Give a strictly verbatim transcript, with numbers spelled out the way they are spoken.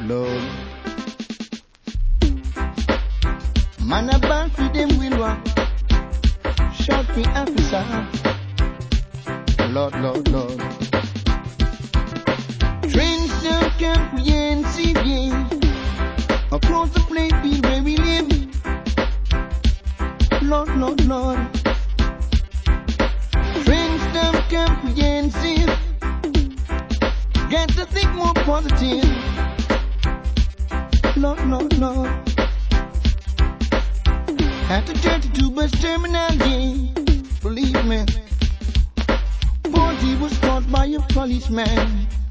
Lord. Man about for them will walk. Shout for officer. Lord, Lord, Lord. Trains down camp we N C V. Across the playfield where we live. Lord, Lord, Lord. Trains down camp we N C V. Got to think more positive. Lord, Lord, Lord. At the thirty-two bus terminal, yeah. Believe me. Body was caught by a policeman.